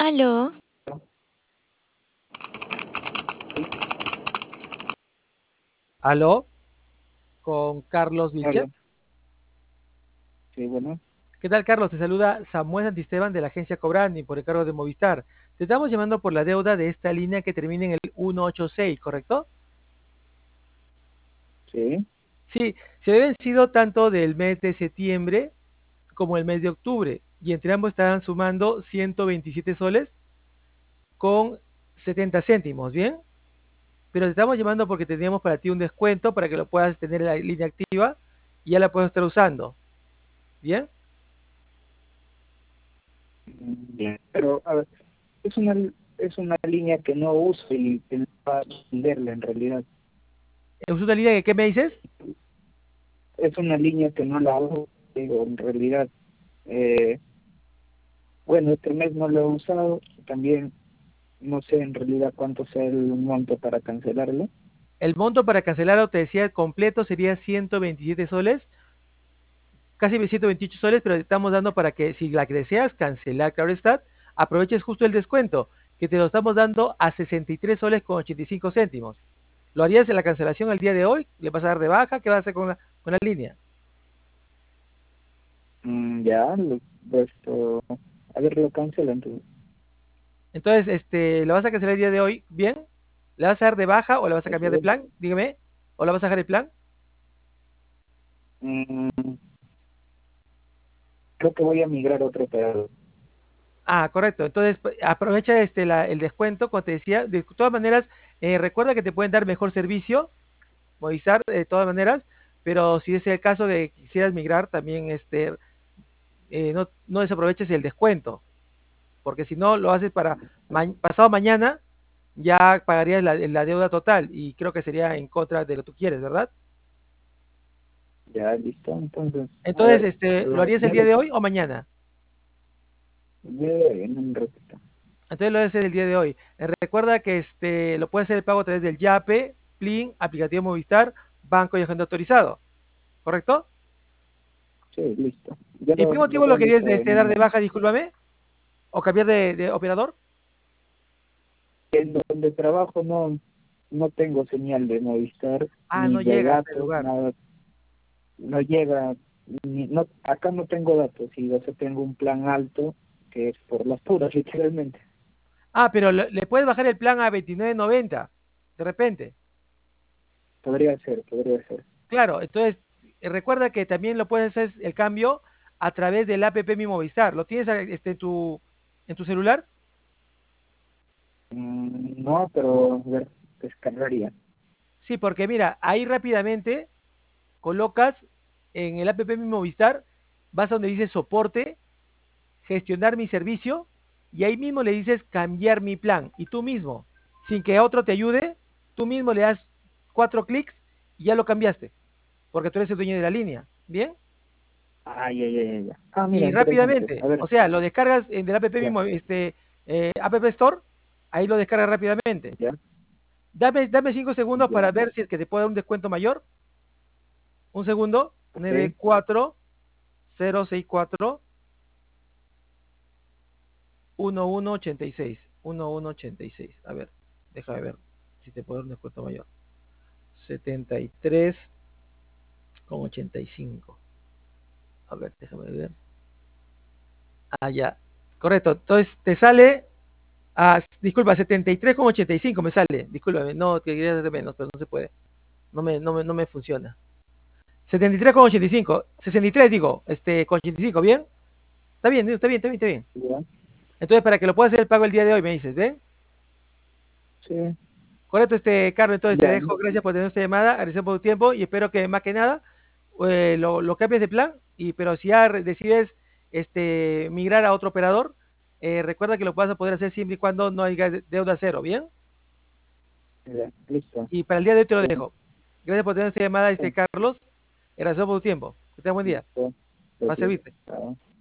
Aló, Sí, Aló, con Carlos Vilches. hola. Sí, bueno, ¿Qué tal, Carlos? Te saluda Samuel Santisteban de la agencia Cobrani por encargo de Movistar. Te estamos llamando por la deuda de esta línea que termina en el 186, ¿correcto? sí. Sí, se había vencido tanto del mes de septiembre como el mes de octubre y entre ambos estaban sumando 127 soles con 70 céntimos, ¿bien? Pero te estamos llamando porque teníamos para ti un descuento para que lo puedas tener en la línea activa y ya la puedes estar usando, ¿bien? Bien. Pero, a ver, es una línea que no uso y pensaba venderla en realidad. ¿Es una línea que qué me dices? Es una línea que no la uso, digo, en realidad. Eh, bueno, este mes no lo he usado. También no sé en realidad cuánto sea el monto para cancelarlo. El monto para cancelarlo, te decía, completo sería 127 soles, casi 128 soles, pero te estamos dando para que si la que deseas cancelar, claro está, aproveches justo el descuento, que te lo estamos dando a 63 soles con 85 céntimos. ¿Lo harías en la cancelación el día de hoy? ¿Le vas a dar de baja? ¿Qué vas a hacer con la línea? Ya, a ver, lo cancelo entonces. Entonces, ¿lo vas a cancelar el día de hoy? ¿Bien? ¿Le vas a dar de baja o le vas a cambiar de Eso. plan? Dígame. ¿O le vas a dejar el plan? Mm, Creo que voy a migrar a otro operador. Ah, correcto. Entonces, aprovecha el descuento, como te decía. De todas maneras, recuerda que te pueden dar mejor servicio, Movistar, de todas maneras, pero si es el caso de que quisieras migrar, también no desaproveches el descuento, porque si no lo haces para pasado mañana, ya pagarías la deuda total y creo que sería en contra de lo que tú quieres, ¿verdad? Ya, listo. Entonces, a Entonces, ver, ¿lo harías el ya día lo de hoy o mañana? veo en un ratito. Entonces lo haces el día de hoy. Recuerda que lo puedes hacer el pago a través del Yape, Plin, aplicativo Movistar, banco y agente autorizado, ¿correcto? Sí, listo. Ya ¿Y qué lo motivo lo querías realizo en dar un de ratito. baja, discúlpame? ¿O cambiar de operador? En donde trabajo no tengo señal de Movistar Ah, ni no de llega hasta el datos, lugar. nada, no llega, no, acá no tengo datos, y yo tengo un plan alto que es por las puras, literalmente. Ah, pero le puedes bajar el plan a 29.90, de repente. Podría ser. Claro, entonces recuerda que también lo puedes hacer el cambio a través del app Mi Movistar. ¿Lo tienes en tu celular? No, pero a ver, descargaría. Sí, porque mira, ahí rápidamente colocas en el app Mi Movistar, vas a donde dice soporte, gestionar mi servicio, y ahí mismo le dices cambiar mi plan. Y tú mismo, sin que otro te ayude, tú mismo le das 4 clics y ya lo cambiaste, porque tú eres el dueño de la línea. ¿Bien? Ay, ay, ay, ay. Ah, mira, Y interesante. rápidamente, A ver, o sea, lo descargas del app ya, mismo, App Store, ahí lo descargas rápidamente. ya, Dame 5 segundos ya. para ver si es que te puedo dar un descuento mayor. Un segundo, Ok. 94064 1186. 1186. A ver, déjame ver si te puedo dar un descuento mayor. 73,85. A ver, déjame ver. Ah, ya. Correcto. Entonces te sale. Disculpa, 73,85 me sale. Discúlpame, no, que quería hacer menos, pero no se puede. No me funciona. 73,85. 63 digo, con 85, ¿bien? Está bien, está bien, está bien, está bien. Ya, Entonces, para que lo pueda hacer el pago el día de hoy, me dices, ¿ven? sí, Correcto, Carlos, entonces te ya. dejo, gracias por tener esta llamada, agradecemos por tu tiempo y espero que más que nada lo cambies de plan, pero si ya decides migrar a otro operador, recuerda que lo vas a poder hacer siempre y cuando no haya deuda cero, ¿bien? Ya, listo. Y para el día de hoy te lo Sí, dejo. Gracias por tener esta llamada, sí, Carlos, agradecemos por tu tiempo, que tengas buen día, listo. para Gracias. servirte. Chao.